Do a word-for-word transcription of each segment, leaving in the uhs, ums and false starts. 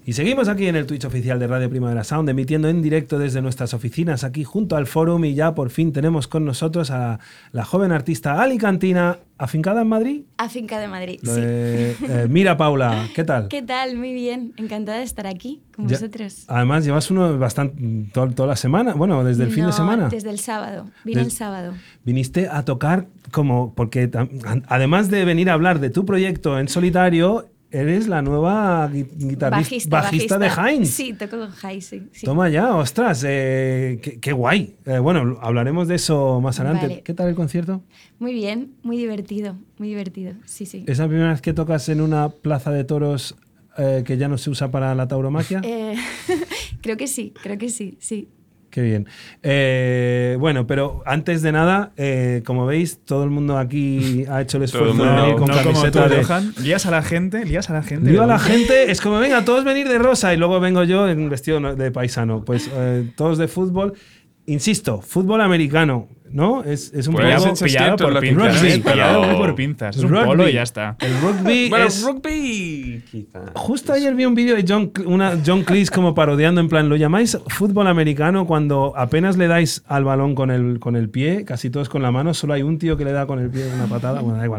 Y seguimos aquí en el Twitch oficial de Radio Primavera Sound, emitiendo en directo desde nuestras oficinas aquí junto al Fórum, y ya por fin tenemos con nosotros a la joven artista alicantina, afincada en Madrid. Afincada en Madrid, Lo sí. De, eh, Mira Paula, ¿qué tal? ¿Qué tal? Muy bien, encantada de estar aquí con Ya, vosotros. Además llevas uno bastante to, toda la semana, bueno, desde el no, fin de semana. Desde el sábado, vine Des, el sábado. Viniste a tocar como, porque además de venir a hablar de tu proyecto en solitario, eres la nueva guitarrista, bajista, bajista, bajista de Heinz. Sí, toco con Heinz, sí, sí. Toma ya, ostras, eh, qué, qué guay. Eh, bueno, hablaremos de eso más adelante. Vale. ¿Qué tal el concierto? Muy bien, muy divertido, muy divertido, sí, sí. ¿Es la primera vez que tocas en una plaza de toros eh, que ya no se usa para la tauromaquia? Eh, creo que sí, creo que sí, sí. Qué bien. Eh, bueno, pero antes de nada, eh, como veis, todo el mundo aquí ha hecho el esfuerzo de venir con no camiseta como tú, de... Johan. Lías a la gente, lías a la gente. Lío a la gente, es como, venga, todos venir de rosa, y luego vengo yo en vestido de paisano. Pues eh, todos de fútbol. Insisto, fútbol americano, ¿no? Es, es un pues poco... pillado por pinzas. Rugby, Pillado pero... por pinzas. Es un Rugby. polo y ya está. El rugby bueno, es... rugby, quizá. Justo ayer vi un vídeo de John, una, John Cleese como parodiando, en plan, lo llamáis fútbol americano cuando apenas le dais al balón con el, con el pie, casi todos con la mano, solo hay un tío que le da con el pie una patada, bueno, da igual.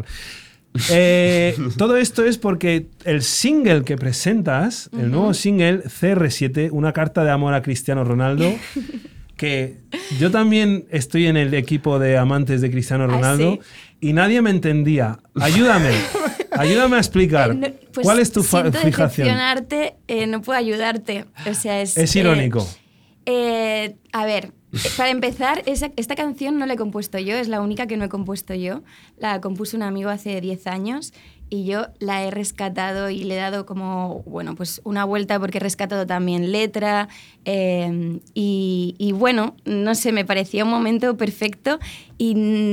Eh, todo esto es porque el single que presentas, el uh-huh. nuevo single C R siete, una carta de amor a Cristiano Ronaldo, que yo también estoy en el equipo de amantes de Cristiano Ronaldo. ¿Ah, sí? Y nadie me entendía. Ayúdame, ayúdame a explicar. Eh, no, pues ¿Cuál es tu fa- siento fijación? Decepcionarte, eh, no puedo ayudarte. O sea, es, es irónico. Eh, eh, a ver, para empezar, esa, esta canción no la he compuesto yo, es la única que no he compuesto yo. La compuso un amigo hace diez años y yo la he rescatado y le he dado como, bueno, pues una vuelta porque he rescatado también letra eh, y, y bueno, no sé, me parecía un momento perfecto y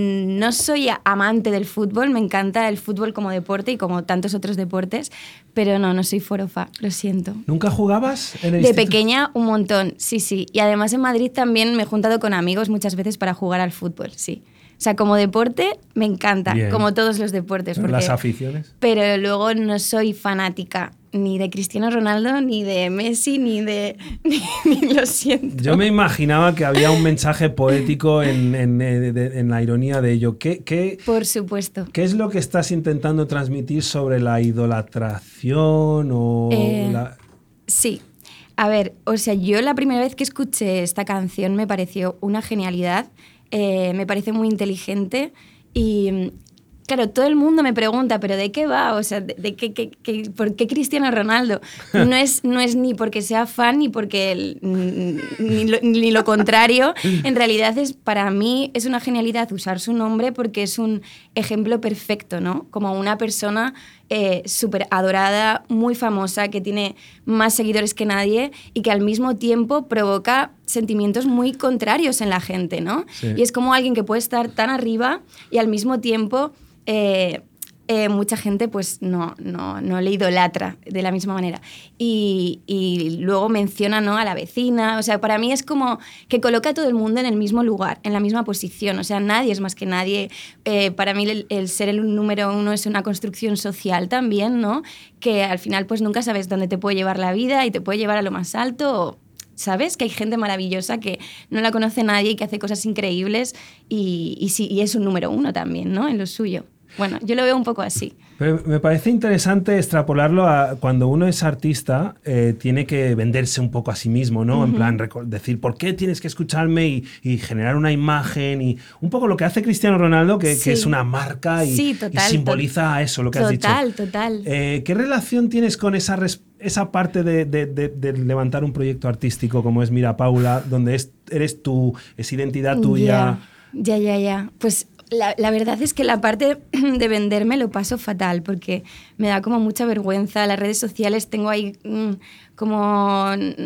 no soy amante del fútbol, me encanta el fútbol como deporte y como tantos otros deportes, pero no, no soy forofa, lo siento. ¿Nunca jugabas en el De instituto? pequeña un montón, sí, sí. Y además en Madrid también me he juntado con amigos muchas veces para jugar al fútbol, sí. O sea, como deporte me encanta, Bien. como todos los deportes. Porque, las aficiones. Pero luego no soy fanática ni de Cristiano Ronaldo, ni de Messi, ni de... Ni, ni lo siento. Yo me imaginaba que había un mensaje poético en, en, en, en la ironía de ello. ¿Qué, qué, Por supuesto. ¿Qué es lo que estás intentando transmitir sobre la idolatración o eh, la... Sí. A ver, o sea, yo la primera vez que escuché esta canción me pareció una genialidad. Eh, me parece muy inteligente y, claro, todo el mundo me pregunta, ¿pero de qué va? O sea, ¿de, de qué, qué, qué, ¿por qué Cristiano Ronaldo? No es, no es ni porque sea fan ni porque el, ni, lo, ni lo contrario. En realidad, es, para mí es una genialidad usar su nombre porque es un ejemplo perfecto, ¿no? Como una persona eh, súper adorada, muy famosa, que tiene más seguidores que nadie y que al mismo tiempo provoca sentimientos muy contrarios en la gente, ¿no? Sí. Y es como alguien que puede estar tan arriba y al mismo tiempo eh, eh, mucha gente pues no, no, no le idolatra de la misma manera. Y, y luego menciona, ¿no?, a la vecina. O sea, para mí es como que coloca a todo el mundo en el mismo lugar, en la misma posición. O sea, nadie es más que nadie. Eh, para mí el, el ser el número uno es una construcción social también, ¿no? Que al final pues nunca sabes dónde te puede llevar la vida y te puede llevar a lo más alto o, ¿sabes? Que hay gente maravillosa que no la conoce nadie y que hace cosas increíbles y, y, sí, y es un número uno también, ¿no?, en lo suyo. Bueno, yo lo veo un poco así. Pero me parece interesante extrapolarlo a cuando uno es artista, eh, tiene que venderse un poco a sí mismo, ¿no? Uh-huh. En plan, decir, ¿por qué tienes que escucharme? Y, y generar una imagen y un poco lo que hace Cristiano Ronaldo, que, sí. que es una marca y, sí, total, y simboliza to- eso, lo que total, has dicho. Total, total. Eh, ¿Qué relación tienes con esa, res- esa parte de, de, de, de levantar un proyecto artístico como es Mira Paula, donde es, eres tú, es identidad tuya? Ya, ya, ya, ya. Pues... La, la verdad es que la parte de venderme lo paso fatal porque me da como mucha vergüenza. Las redes sociales tengo ahí mmm, como...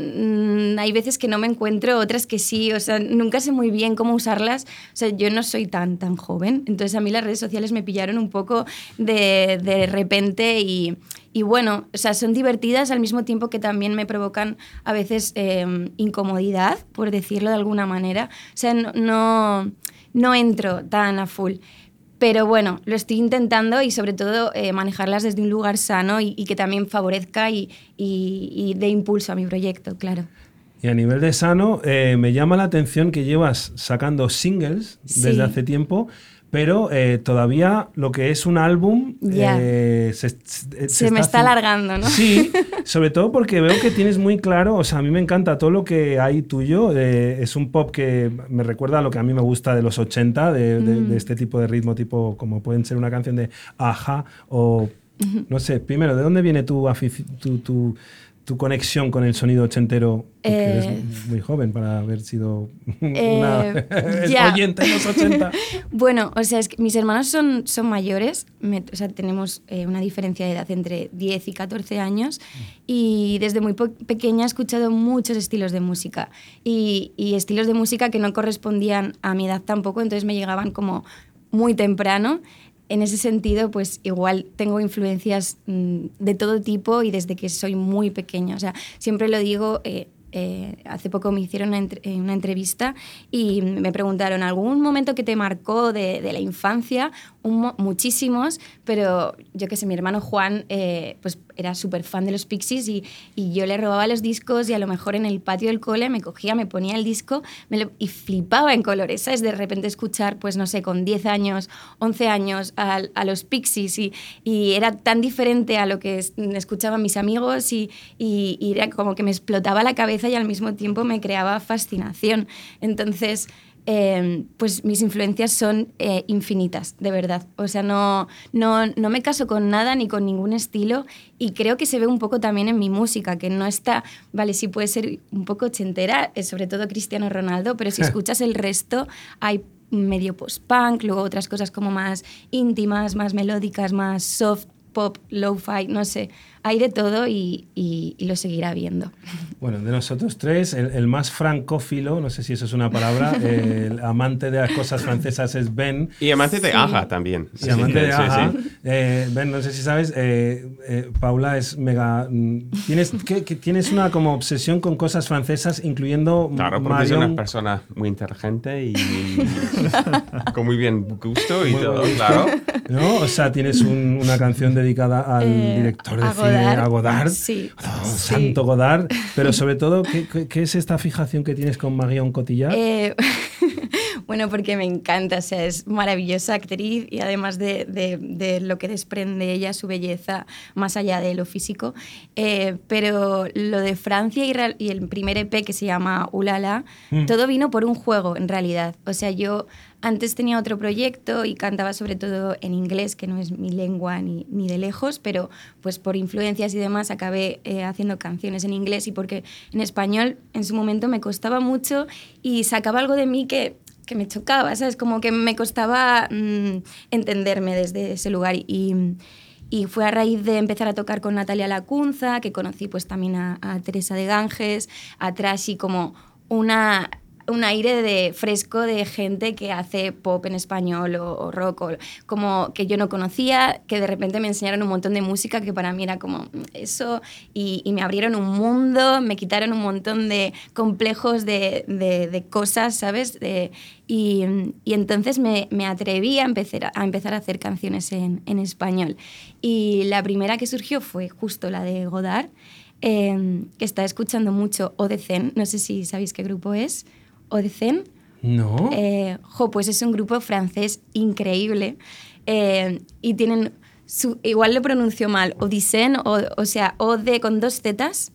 Mmm, hay veces que no me encuentro, otras que sí. O sea, nunca sé muy bien cómo usarlas. O sea, yo no soy tan, tan joven. Entonces a mí las redes sociales me pillaron un poco de, de repente y... Y bueno, o sea, son divertidas al mismo tiempo que también me provocan a veces eh, incomodidad, por decirlo de alguna manera. O sea, no, no, no entro tan a full. Pero bueno, lo estoy intentando y sobre todo eh, manejarlas desde un lugar sano y, y que también favorezca y, y, y dé impulso a mi proyecto, claro. Y a nivel de sano, eh, me llama la atención que llevas sacando singles desde Sí. hace tiempo, pero eh, todavía lo que es un álbum Ya. eh, se, se, Se me está haciendo- alargando, ¿no? Sí, sobre todo porque veo que tienes muy claro, o sea, a mí me encanta todo lo que hay tuyo, eh, es un pop que me recuerda a lo que a mí me gusta de los ochenta, de, de- Mm. de este tipo de ritmo, tipo como pueden ser una canción de Aja o, no sé, primero, ¿de dónde viene tu, afici- tu, tu, tu conexión con el sonido ochentero? Porque Eh, eres muy joven para haber sido Eh, una ya. oyente en los ochenta. Bueno, o sea, es que mis hermanos son, son mayores, me- o sea, tenemos eh, una diferencia de edad entre diez y catorce años y desde muy po- pequeña he escuchado muchos estilos de música y, y estilos de música que no correspondían a mi edad tampoco, entonces me llegaban como muy temprano. En ese sentido, pues igual tengo influencias mm, de todo tipo y desde que soy muy pequeña. O sea, siempre lo digo, eh, eh, hace poco me hicieron una, entre- una entrevista y me preguntaron, ¿algún momento que te marcó de, de la infancia? Un mo- muchísimos, pero yo qué sé, mi hermano Juan eh, pues era súper fan de los Pixies y, y yo le robaba los discos y a lo mejor en el patio del cole me cogía, me ponía el disco me lo- y flipaba en colores, ¿sabes? De repente escuchar, pues no sé, con diez años, once años a, a los Pixies y, y era tan diferente a lo que es- escuchaban mis amigos y, y, y era como que me explotaba la cabeza y al mismo tiempo me creaba fascinación. Entonces... Eh, pues mis influencias son eh, infinitas, de verdad. O sea, no, no, no me caso con nada ni con ningún estilo y creo que se ve un poco también en mi música, que no está, vale, sí puede ser un poco ochentera, eh, sobre todo Cristiano Ronaldo, pero si escuchas el resto hay medio post-punk, luego otras cosas como más íntimas, más melódicas, más soft, pop, lo-fi, no sé, hay de todo y, y, y lo seguirá viendo. Bueno, de nosotros tres, el, el más francófilo, no sé si eso es una palabra, eh, el amante de las cosas francesas es Ben. Y amante de Sí. Aja también. Y amante de Sí, Aja. sí. Eh, Ben, no sé si sabes, eh, eh, Paula es mega... mm, Tienes, que, que tienes una como obsesión con cosas francesas, incluyendo Claro, porque es una Marion. persona muy inteligente y con muy bien gusto y Muy todo, buen gusto. claro. ¿No? O sea, tienes un- una canción dedicada al Eh, director de a cine, Godard. a Godard. Sí, Oh, sí. Santo Godard. Pero sobre todo, ¿qué, qué, qué es esta fijación que tienes con Marion Cotillard? Eh, bueno, porque me encanta, o sea, es maravillosa actriz y además de, de, de lo que desprende ella, su belleza, más allá de lo físico. Eh, pero lo de Francia y, real- y el primer E P que se llama Ulala, Mm. todo vino por un juego, en realidad. O sea, yo antes tenía otro proyecto y cantaba sobre todo en inglés, que no es mi lengua ni, ni de lejos, pero pues por influencias y demás acabé eh, haciendo canciones en inglés y porque en español en su momento me costaba mucho y sacaba algo de mí que, que me chocaba, ¿sabes? Como que me costaba mm, entenderme desde ese lugar y... Y fue a raíz de empezar a tocar con Natalia Lacunza, que conocí pues también a, a Teresa de Ganges, a Trashy, como una, un aire de fresco de gente que hace pop en español o, o rock, o, como que yo no conocía, que de repente me enseñaron un montón de música que para mí era como eso, y, y me abrieron un mundo, me quitaron un montón de complejos de, de, de cosas, ¿sabes? De, y, y entonces me, me atreví a empezar a, empezar a hacer canciones en, en español. Y la primera que surgió fue justo la de Godard, eh, que está escuchando mucho Odecen, no sé si sabéis qué grupo es, Odecen. No. Eh, jo, pues es un grupo francés increíble eh, y tienen, su, igual lo pronuncio mal, Odisen, o, o sea, Ode con dos zetas.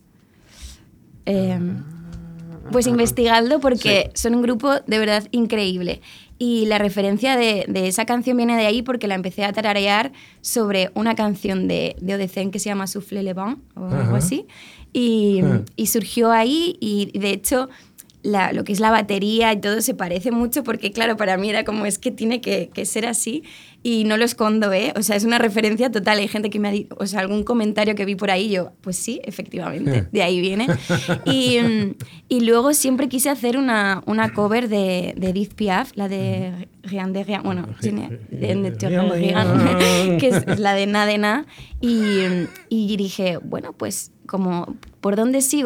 Eh, pues investigadlo porque Sí. son un grupo de verdad increíble. Y la referencia de, de esa canción viene de ahí porque la empecé a tararear sobre una canción de, de Odecen que se llama Souffle le vent o algo Ajá. así. Y, Ah. y surgió ahí y de hecho la, lo que es la batería y todo se parece mucho porque claro, para mí era como es que tiene que, que ser así y no lo escondo, ¿eh? O sea, es una referencia total. Hay gente que me ha dicho, o sea, algún comentario que vi por ahí, yo, pues sí, efectivamente, de ahí viene. Y, mm, y luego siempre quise hacer una, una cover de, de Edith Piaf, la de Rien de Rien, bueno, tiene- de- de- de- Rien, que es la de Na de Na. Y, y dije, bueno, pues como, ¿por dónde sigo?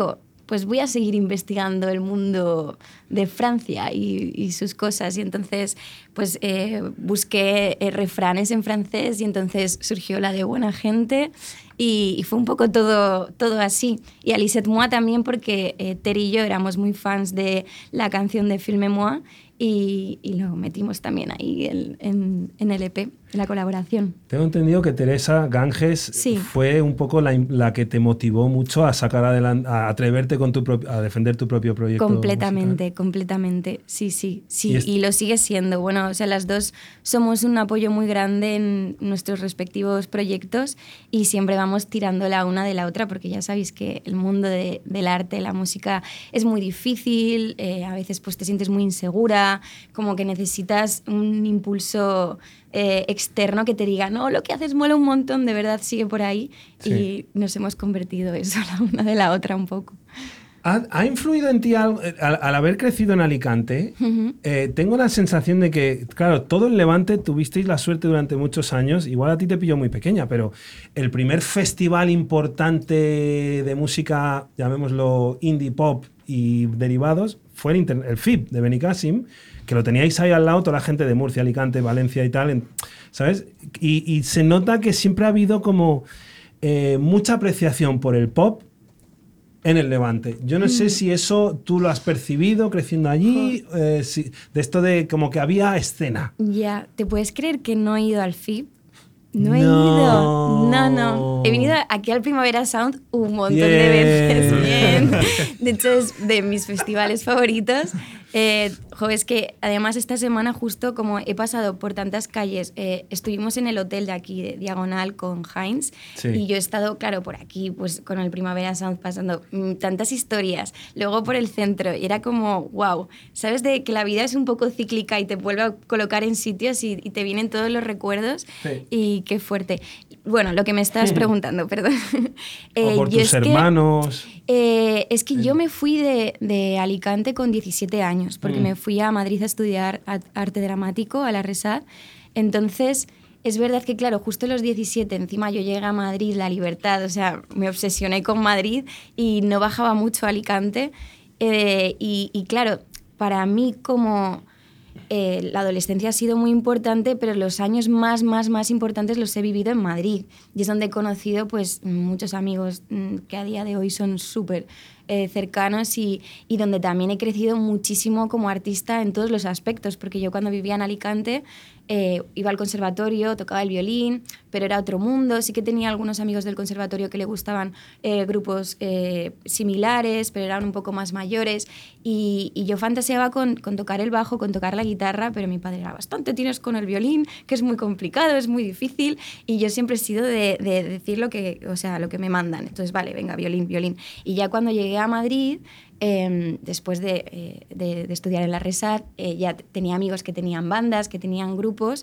pues voy a seguir investigando el mundo de Francia y, y sus cosas. Y entonces, pues eh, busqué eh, refranes en francés y entonces surgió la de Buena Gente y, y fue un poco todo, todo así. Y Alice et moi también porque eh, Ter y yo éramos muy fans de la canción de Filme-moi y, y lo metimos también ahí en, en, en el E P, en la colaboración. Tengo entendido que Teresa Ganges Sí. fue un poco la, la que te motivó mucho a sacar adelante, a atreverte con tu propio, a defender tu propio proyecto Completamente, musical. completamente, sí, sí, sí, Y y, es- y lo sigue siendo. Bueno, o sea, las dos somos un apoyo muy grande en nuestros respectivos proyectos y siempre vamos tirando la una de la otra porque ya sabéis que el mundo de, del arte, la música es muy difícil, eh, a veces pues te sientes muy insegura, como que necesitas un impulso eh, externo que te diga, no, lo que haces mola un montón, de verdad sigue por ahí. Sí. Y nos hemos convertido eso la una de la otra un poco. ¿Ha, ha influido en ti algo, al, al haber crecido en Alicante? Ujú. eh, tengo la sensación de que, claro, todo el Levante tuvisteis la suerte durante muchos años, igual a ti te pilló muy pequeña, pero el primer festival importante de música, llamémoslo indie pop y derivados, fue el, inter- el F I B de Benicàssim, que lo teníais ahí al lado, toda la gente de Murcia, Alicante, Valencia y tal, en- ¿sabes? Y, y se nota que siempre ha habido como eh, mucha apreciación por el pop en el Levante. Yo no sé si eso tú lo has percibido creciendo allí, eh, si- de esto de como que había escena. Ya, ¿te puedes creer que no he ido al F I B? No he No. ido. No, no. He venido aquí al Primavera Sound un montón Bien. de veces. Bien. De hecho, es de mis festivales favoritos. Eh, jo, es que además esta semana justo como he pasado por tantas calles, eh, estuvimos en el hotel de aquí, de Diagonal, con Heinz, Sí. y yo he estado, claro, por aquí, pues con el Primavera Sound pasando mm, tantas historias, luego por el centro, y era como, wow, ¿sabes? De que la vida es un poco cíclica y te vuelve a colocar en sitios y, y te vienen todos los recuerdos, Sí. y qué fuerte. Bueno, lo que me estabas preguntando, perdón. O Eh, por yo tus es que- hermanos. eh, es que yo me fui de, de Alicante con diecisiete años, porque Mm. me fui a Madrid a estudiar a- arte dramático, a la RESAD. Entonces, es verdad que, claro, justo a los diecisiete, encima yo llegué a Madrid, la libertad, o sea, me obsesioné con Madrid y no bajaba mucho a Alicante. Eh, y, y claro, para mí como... Eh, la adolescencia ha sido muy importante, pero los años más, más, más importantes los he vivido en Madrid. Y es donde he conocido pues, muchos amigos mm, que a día de hoy son súper eh, cercanos y, y donde también he crecido muchísimo como artista en todos los aspectos, porque yo cuando vivía en Alicante eh, iba al conservatorio, tocaba el violín, pero era otro mundo. Sí que tenía algunos amigos del conservatorio que le gustaban eh, grupos eh, similares, pero eran un poco más mayores. Y, y yo fantaseaba con, con tocar el bajo, con tocar la guitarra, pero mi padre era bastante tienes con el violín, que es muy complicado, es muy difícil. Y yo siempre he sido de, de decir lo que, o sea, lo que me mandan. Entonces, vale, venga, violín, violín. Y ya cuando llegué a Madrid, eh, después de, eh, de, de estudiar en la RESAD, eh, ya tenía amigos que tenían bandas, que tenían grupos,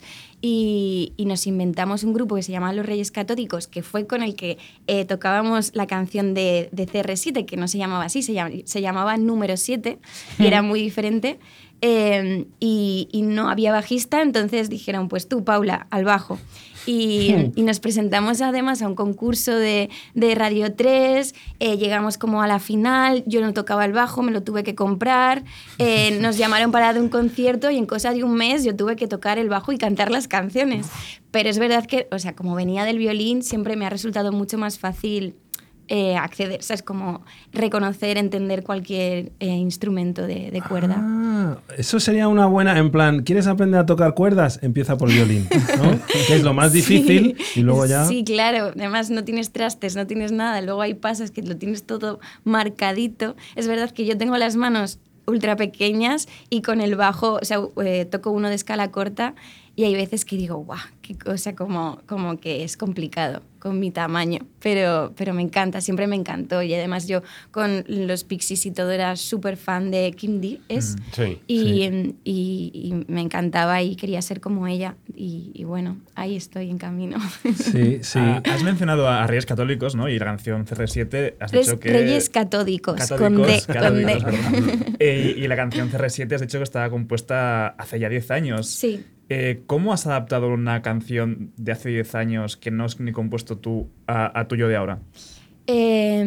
y, y nos inventamos un grupo que se llamaba Los Reyes Catódicos, que fue con el que eh, tocábamos la canción de, de C R siete, que no se llamaba así, se, llama, se llamaba Número siete, y era muy diferente. Eh, y, y no había bajista, entonces dijeron, pues tú, Paula, al bajo. Y, y nos presentamos además a un concurso de, de Radio tres, eh, llegamos como a la final, yo no tocaba el bajo, me lo tuve que comprar, eh, nos llamaron para dar un concierto y en cosa de un mes yo tuve que tocar el bajo y cantar las canciones. Pero es verdad que, o sea, como venía del violín, siempre me ha resultado mucho más fácil eh, acceder, o sea, es como reconocer, entender cualquier eh, instrumento de, de cuerda. Ah, eso sería una buena, en plan, ¿quieres aprender a tocar cuerdas? Empieza por violín, ¿no? Que es lo más difícil Sí, y luego ya... Sí, claro. Además no tienes trastes, no tienes nada. Luego hay pasos que lo tienes todo marcadito. Es verdad que yo tengo las manos ultra pequeñas y con el bajo, o sea, eh, toco uno de escala corta y hay veces que digo, guau, qué cosa, como, como que es complicado con mi tamaño, pero, pero me encanta, siempre me encantó y además yo con los Pixies y todo era súper fan de Kim Deal, ¿es? Sí. Y, Sí. y, y me encantaba y quería ser como ella y, y bueno, ahí estoy en camino. Sí, sí. Ah, has mencionado a Reyes Católicos, ¿no? Y la canción C R siete has Res- dicho que... Reyes Catódicos, con D, Catódicos, con catódicos, D. perdón. Eh, y la canción C R siete has dicho que estaba compuesta hace ya diez años. Sí. Eh, ¿Cómo has adaptado una canción de hace diez años que no has ni compuesto tú a, a tuyo de ahora? Eh,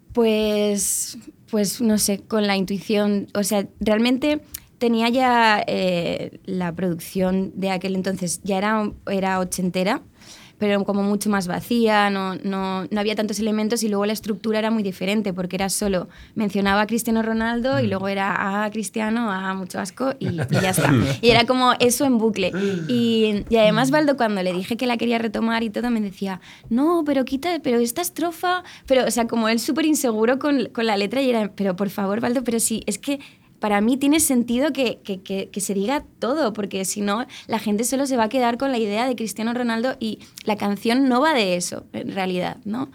Pues, pues no sé, con la intuición, o sea, realmente tenía ya eh, la producción de aquel entonces, ya era, era ochentera, pero como mucho más vacía, no, no, no había tantos elementos y luego la estructura era muy diferente porque era solo, mencionaba a Cristiano Ronaldo mm. y luego era a Cristiano, a mucho asco y, y ya está. Y era como eso en bucle. Y, y además Baldo cuando le dije que la quería retomar y todo me decía, no, pero quita, pero esta estrofa, pero o sea, como él súper inseguro con, con la letra y era, pero por favor Baldo, pero sí, es que para mí tiene sentido que, que, que, que se diga todo, porque si no, la gente solo se va a quedar con la idea de Cristiano Ronaldo y la canción no va de eso, en realidad, ¿no?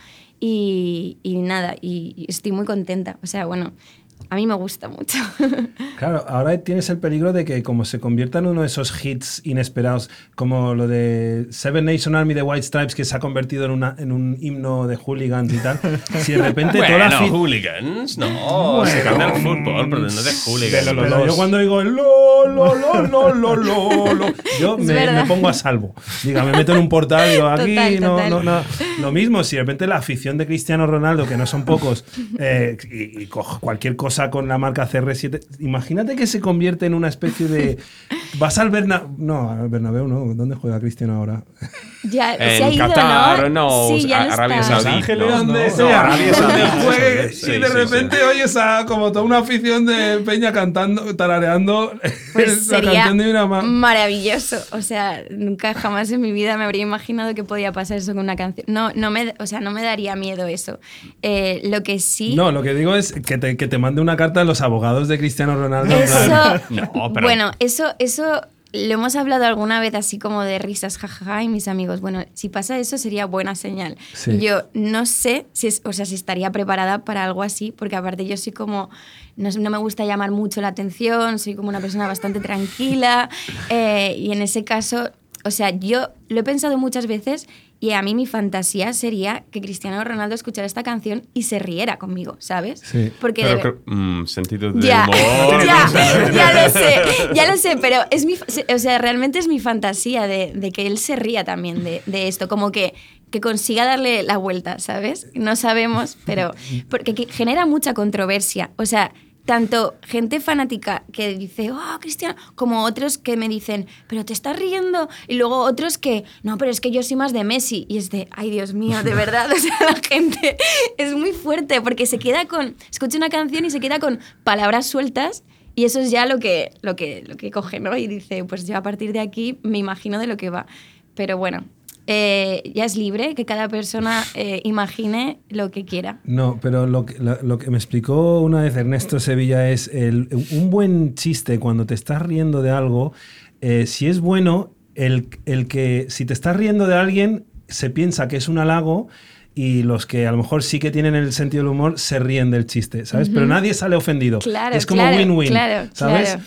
Y, y nada, y, y estoy muy contenta. O sea, bueno, a mí me gusta mucho. Claro, ahora tienes el peligro de que como se convierta en uno de esos hits inesperados, como lo de Seven Nation Army de White Stripes, que se ha convertido en, una, en un himno de hooligans y tal, si de repente bueno, toda la fi- hooligans, no, bueno, se canta el fútbol, pero no de hooligans. Pero, pero yo cuando digo el lo, lo, lo, lo, lo, lo, lo, yo me, me pongo a salvo. Diga, me meto en un portal y digo, aquí total, no, total. no, no. Lo mismo, si de repente la afición de Cristiano Ronaldo, que no son pocos, eh, y, y cojo cualquier cosa con la marca C R siete, imagínate que se convierte en una especie de... Vas al Bernabéu... No, al Bernabéu no. ¿Dónde juega Cristiano ahora? Ya, en se ha ido, Qatar, ¿no? no, Sí, ya no Arabia está. Saudí. Ángeles, no, donde no, sea. no, Arabia Saudí. Juegue, Sí, y de sí, repente sí. oyes a como toda una afición de peña cantando, tarareando Pues la sería canción de una ma- maravilloso. O sea, nunca jamás en mi vida me habría imaginado que podía pasar eso con una canción. No, no me, o sea, no me daría miedo eso. Eh, lo que sí... No, lo que digo es que te, que te mande una carta a los abogados de Cristiano Ronaldo. en plan, Eso, No, pero- Bueno, eso, eso lo hemos hablado alguna vez así como de risas, jajaja, y mis amigos, bueno, si pasa eso sería buena señal. Sí. Yo no sé si, es, o sea, si estaría preparada para algo así, porque aparte yo soy como, no, no me gusta llamar mucho la atención, soy como una persona bastante tranquila, eh, y en ese caso, o sea, yo lo he pensado muchas veces y a mí mi fantasía sería que Cristiano Ronaldo escuchara esta canción y se riera conmigo, ¿sabes? Sí. Porque Pero de- creo- mm, sentido de ya, humor. ya, ya lo sé, ya lo sé, pero es mi, o sea, realmente es mi fantasía de, de que él se ría también de, de esto, como que, que consiga darle la vuelta, ¿sabes? No sabemos, pero porque que genera mucha controversia, o sea, tanto gente fanática que dice, oh, Cristiano, como otros que me dicen, pero te estás riendo, y luego otros que, no, pero es que yo soy más de Messi, y es de, ay, Dios mío, de verdad, o sea, la gente es muy fuerte, porque se queda con, escucha una canción y se queda con palabras sueltas, y eso es ya lo que, lo que, lo que coge, ¿no? Y dice, pues yo a partir de aquí me imagino de lo que va. Pero bueno, eh, ya es libre, que cada persona eh, imagine lo que quiera. No, pero lo que, lo, lo que me explicó una vez Ernesto Sevilla es el, un buen chiste cuando te estás riendo de algo, eh, si es bueno, el, el que si te estás riendo de alguien se piensa que es un halago y los que a lo mejor sí que tienen el sentido del humor se ríen del chiste, ¿sabes? Uh-huh. Pero nadie sale ofendido. Claro, es como claro, win-win, claro, ¿sabes? claro.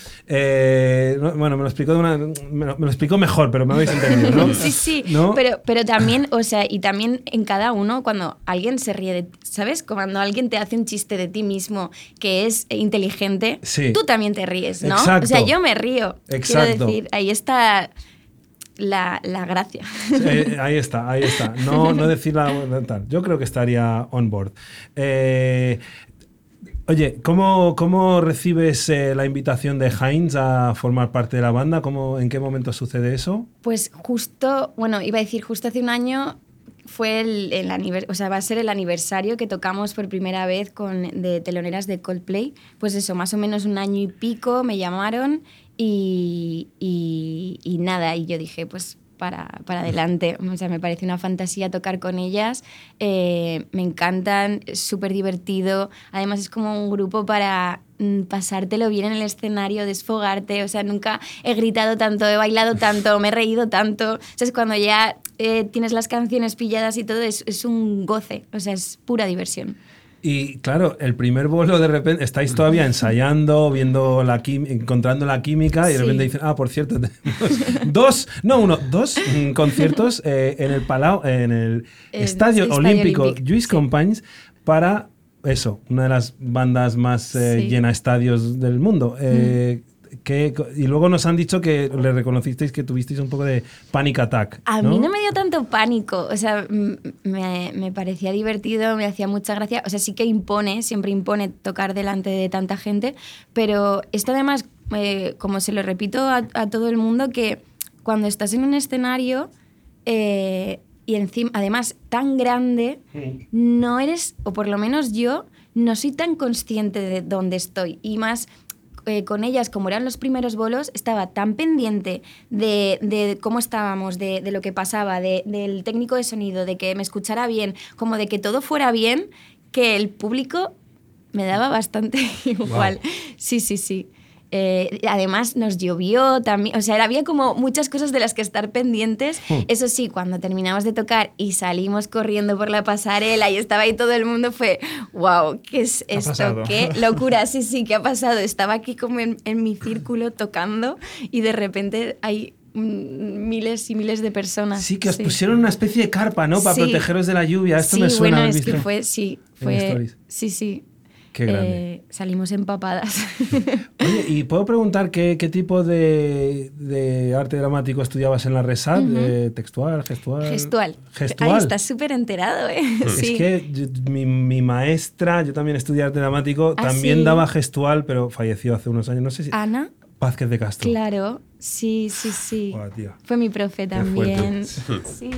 Eh, no, bueno, me lo explicó de una, me lo, me lo explicó mejor, pero me habéis entendido, ¿no? Sí, sí, ¿no? pero, pero también, o sea, y también en cada uno, cuando alguien se ríe de, ¿sabes? Cuando alguien te hace un chiste de ti mismo que es inteligente, sí. tú también te ríes, ¿no? Exacto. O sea, yo me río. Exacto. Quiero decir, ahí está la, la gracia. Eh, ahí está, ahí está. No, no decir la tal. Yo creo que estaría on board. Eh, oye, ¿cómo, cómo recibes eh, la invitación de Heinz a formar parte de la banda? ¿Cómo, ¿En qué momento sucede eso? Pues justo, bueno, iba a decir justo hace un año fue el, el aniversario, o sea, va a ser el aniversario que tocamos por primera vez con, de teloneras de Coldplay. Pues eso, más o menos un año y pico me llamaron y, y, y nada, y yo dije, pues para, para adelante. O sea, me parece una fantasía tocar con ellas. Eh, me encantan, es súper divertido. Además es como un grupo para mm, pasártelo bien en el escenario, desfogarte. O sea, nunca he gritado tanto, he bailado tanto, me he reído tanto. O sea, es cuando ya eh, tienes las canciones pilladas y todo, es, es un goce. O sea, es pura diversión. Y claro, el primer bolo de repente estáis todavía ensayando, viendo la quim- encontrando la química y de Sí. repente dicen, ah, por cierto, tenemos dos, no uno, dos mm, conciertos eh, en el Palau, en el El Estadio, Estadio Olímpico Olímpic, Lluís sí. Companys para eso, una de las bandas más eh, Sí. llena estadios del mundo. Eh, ¿qué, y luego nos han dicho que le reconocisteis que tuvisteis un poco de panic attack. A ¿no? mí no me dio tanto pánico, o sea, m- me, me parecía divertido, me hacía mucha gracia, o sea, sí que impone, siempre impone tocar delante de tanta gente, pero esto además, eh, como se lo repito a, a todo el mundo, que cuando estás en un escenario eh, y encima, además tan grande, no eres, o por lo menos yo, no soy tan consciente de dónde estoy, y más... Eh, con ellas, como eran los primeros bolos, estaba tan pendiente de, de cómo estábamos, de, de lo que pasaba, de, del técnico de sonido, de que me escuchara bien, como de que todo fuera bien, que el público me daba bastante igual. Wow. Sí, sí, sí. Eh, además nos llovió también, o sea, había como muchas cosas de las que estar pendientes. Hmm. Eso sí, cuando terminamos de tocar y salimos corriendo por la pasarela y estaba ahí todo el mundo, fue wow, ¿qué es esto? Pasado. ¿Qué locura? Sí, sí, ¿qué ha pasado? Estaba aquí como en, en mi círculo tocando y de repente hay miles y miles de personas. Sí, que os sí. pusieron una especie de carpa, ¿no? Para sí. protegeros de la lluvia. Esto sí, me suena. Bueno, es ¿viste? que fue, sí, fue, sí, sí. Qué grande. Eh, salimos empapadas. Oye, ¿y puedo preguntar qué, qué tipo de, de arte dramático estudiabas en la RESAD? Uh-huh. eh, ¿Textual, gestual? Gestual. Gestual. Ay, estás súper enterado, ¿eh? Sí. Es que yo, mi, mi maestra, yo también estudié arte dramático, ¿Ah, también sí? daba gestual, pero falleció hace unos años. No sé si... ¿Ana? Vázquez de Castro. Claro, sí, sí, sí. Oh, tío. Fue mi profe Qué también. Sí.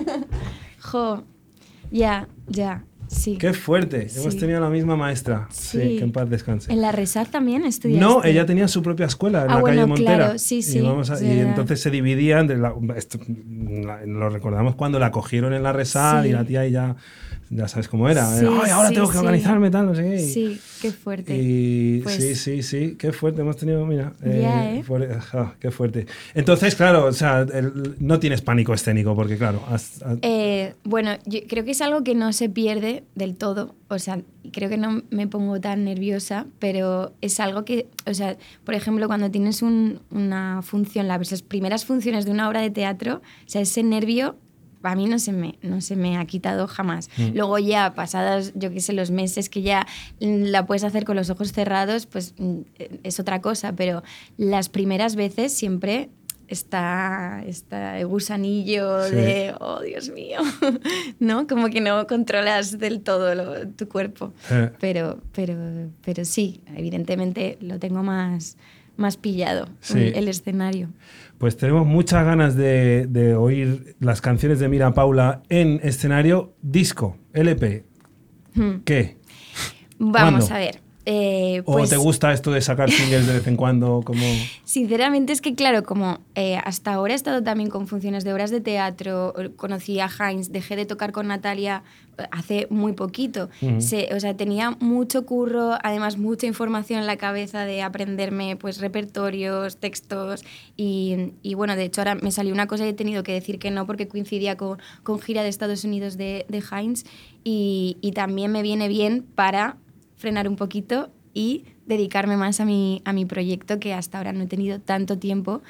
Jo, ya, ya. Sí. Qué fuerte. Sí. Hemos tenido la misma maestra. Sí. sí, que en paz descanse. ¿En la RESAD también estudiaste? No, ella tenía su propia escuela en ah, la bueno, calle Montera. Claro, sí, sí. Y, vamos a, y entonces se dividían. De la, esto, la, lo recordamos cuando la cogieron en la RESAD sí. y la tía y ya, ya sabes cómo era. Sí, Ay, ahora sí, tengo que sí. organizarme, tal, no sé qué. Y, sí, qué fuerte. Y, pues, sí, sí, sí, qué fuerte. Hemos tenido, mira. Ya, eh, ¿eh? fuerte, oh, qué fuerte. Entonces, claro, o sea, el, no tienes pánico escénico porque, claro. Has, has... Eh, bueno, yo creo que es algo que no se pierde del todo. O sea, creo que no me pongo tan nerviosa, pero es algo que, o sea, por ejemplo, cuando tienes un, una función, las primeras funciones de una obra de teatro, o sea, ese nervio a mí no se me, no se me ha quitado jamás. Mm. Luego ya, pasados, yo qué sé, los meses que ya la puedes hacer con los ojos cerrados, pues es otra cosa, pero las primeras veces siempre... Está, está el gusanillo sí. de, oh, Dios mío, ¿no? Como que no controlas del todo lo, tu cuerpo. Eh. Pero, pero, pero sí, evidentemente lo tengo más, más pillado, sí. el, el escenario. Pues tenemos muchas ganas de, de oír las canciones de Mira Paula en escenario. Disco, L P, hmm. ¿qué? Vamos ¿Cuándo? a ver. Eh, ¿O pues, te gusta esto de sacar singles de vez en cuando? Como... Sinceramente es que, claro, como eh, hasta ahora he estado también con funciones de obras de teatro, conocí a Heinz, dejé de tocar con Natalia hace muy poquito. Uh-huh. Se, o sea, tenía mucho curro, además mucha información en la cabeza de aprenderme pues, repertorios, textos y, y bueno, de hecho ahora me salió una cosa y he tenido que decir que no porque coincidía con, con gira de Estados Unidos de, de Heinz y, y también me viene bien para... frenar un poquito y dedicarme más a mi, a mi proyecto que hasta ahora no he tenido tanto tiempo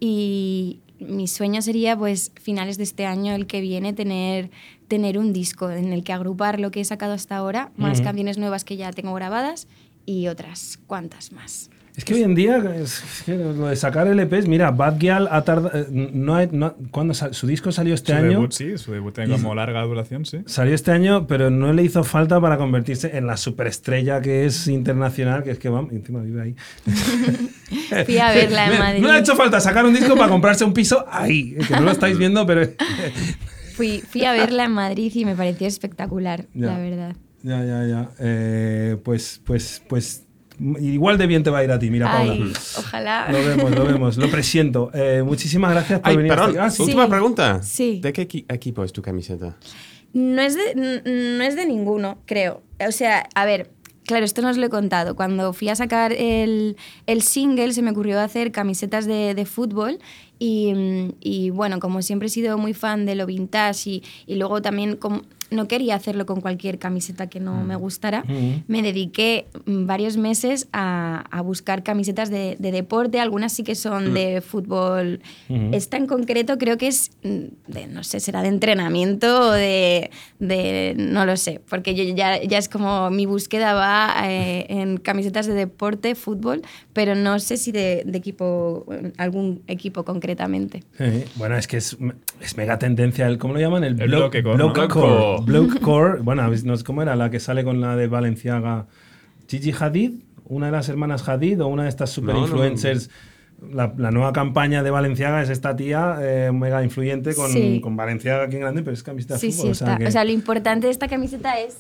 y mi sueño sería pues finales de este año, el que viene, tener, tener un disco en el que agrupar lo que he sacado hasta ahora, más uh-huh. canciones nuevas que ya tengo grabadas y otras cuantas más. Es que hoy en día, es que lo de sacar L Pes, mira, Bad Gyal ha tardado. No, no, cuando sal, su disco salió este su año. Debut, sí, su debut tiene como larga duración, sí. Salió este año, pero no le hizo falta para convertirse en la superestrella que es internacional, que es que vamos, encima vive ahí. Fui a verla en Madrid. No le ha hecho falta sacar un disco para comprarse un piso ahí, que no lo estáis viendo, pero. fui, fui a verla en Madrid y me pareció espectacular, ya, la verdad. Ya, ya, ya. Eh, pues, pues, pues. Igual de bien te va a ir a ti, mira, Paula. Ay, ojalá. Lo vemos, lo vemos, lo presiento. Eh, muchísimas gracias por Ay, venir. Perdón, hasta... ah, última sí. pregunta. Sí. ¿De qué equi- equipo es tu camiseta? No es de, no es de ninguno, creo. O sea, a ver, claro, esto no os lo he contado. Cuando fui a sacar el, el single se me ocurrió hacer camisetas de, de fútbol Y, y bueno, como siempre he sido muy fan de lo vintage y, y luego también como no quería hacerlo con cualquier camiseta que no me gustara, Mm. me dediqué varios meses a, a buscar camisetas de, de deporte, algunas sí que son de fútbol. Mm. Esta en concreto creo que es, de, no sé, será de entrenamiento o de, de no lo sé, porque yo ya, ya es como mi búsqueda va eh, en camisetas de deporte, fútbol, pero no sé si de, de equipo, algún equipo concretamente. Sí. Bueno, es que es, es mega tendencia el, ¿cómo lo llaman? El, El block, bloquecore, ¿no? blockcore. Blockcore. Bueno, no sé cómo era la que sale con la de Balenciaga. Gigi Hadid, una de las hermanas Hadid o una de estas super No, no, influencers. La, la nueva campaña de Balenciaga es esta tía eh, mega influyente con, Sí. con Balenciaga aquí en grande, pero es camiseta de Sí, fútbol. sí, o sea está. que- O sea, lo importante de esta camiseta es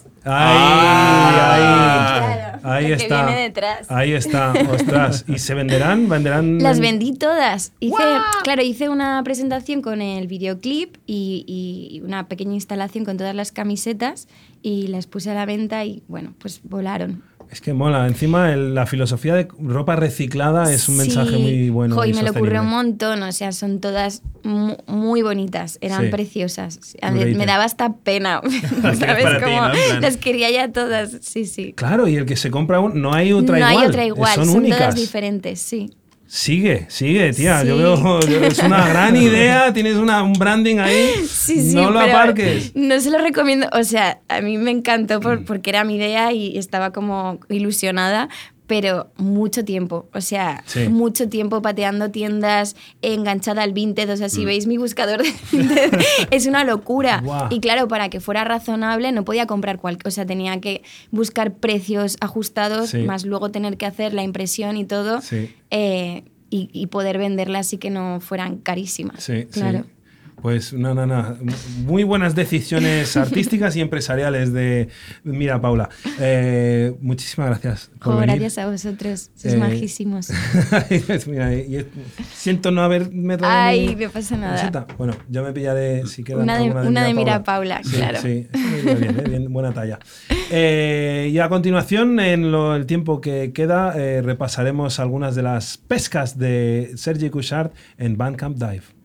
Ahí, Claro, ahí, ahí lo que está. viene detrás. Ahí está, ostras. ¿Y se venderán? ¿Venderán? Las en- vendí todas. Hice, claro, hice una presentación con el videoclip y, y una pequeña instalación con todas las camisetas y las puse a la venta y bueno, pues volaron. Es que mola. Encima, el- la filosofía de ropa reciclada es un mensaje Sí. muy bueno. Jo, y y me lo ocurrió sostenible. un montón, o sea, son todas mu- muy bonitas, eran Sí. preciosas. Dureite. Me daba hasta pena, Las ¿sabes? quieres para ti, Como ¿no? En plan. las quería ya todas, sí, sí. Claro, y el que se compra un, no hay otra no igual. hay otra igual, Son, son, únicas. todas diferentes, sí. Sigue, sigue, tía. Yo Sí. veo, es una gran idea. Tienes una, un branding ahí. Sí, sí, no lo pero aparques. No se lo recomiendo. O sea, a mí me encantó por, porque era mi idea y estaba como ilusionada, pero mucho tiempo. O sea, Sí. mucho tiempo pateando tiendas, enganchada al Vinted. O sea, si veis mi buscador de Vinted, es una locura. Guau. Y claro, para que fuera razonable, no podía comprar cualquier. O sea, tenía que buscar precios ajustados, Sí. más luego tener que hacer la impresión y todo. Sí. eh, y, y poder venderlas así que no fueran carísimas. Sí, claro. sí. Pues no, no, no. Muy buenas decisiones artísticas y empresariales de Mira Paula. Eh, muchísimas gracias por Jo, venir. gracias a vosotros, sois Eh, majísimos. Mira, y- y- siento no haberme traído Ay, mi no pasa nada. camiseta. Bueno, ya me pillaré si queda Una de- alguna una de Mira Paula, Sí, claro. Sí, eso me iría bien, ¿eh? Bien, buena talla. Eh, y a continuación, en lo- el tiempo que queda, eh, repasaremos algunas de las pescas de Sergi Cuixart en Bandcamp Dive.